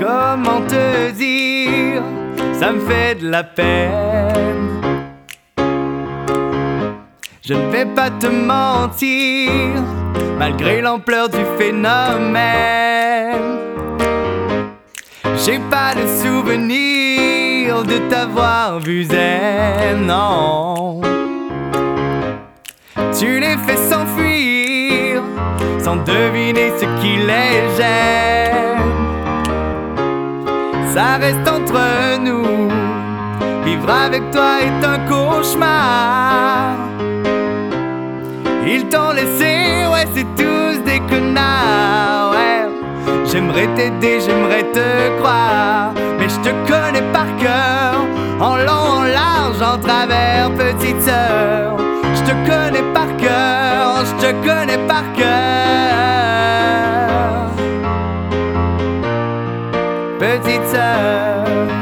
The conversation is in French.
Comment te dire, ça me fait de la peine. Je ne vais pas te mentir, malgré l'ampleur du phénomène. J'ai pas de souvenir de t'avoir vu zen, non. Tu les fais s'enfuir, sans deviner ce qui les gêne. Ça reste entre nous, vivre avec toi est un cauchemar. Ils t'ont laissé, ouais, c'est tous des connards, ouais. J'aimerais t'aider, j'aimerais te croire, mais je te connais par cœur, en long, en large, en travers, petite sœur. Je te connais par cœur, je te connais par cœur, petite sœur.